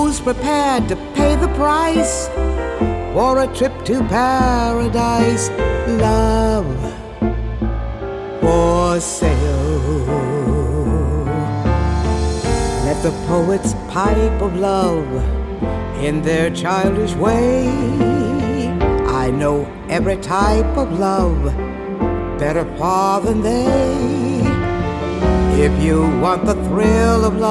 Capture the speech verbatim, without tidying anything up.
who's prepared to pay the price for a trip to paradise. Love for sale. Let the poets pipe of love in their childish way. I know every type of love better far than they. If you want the thrill of love,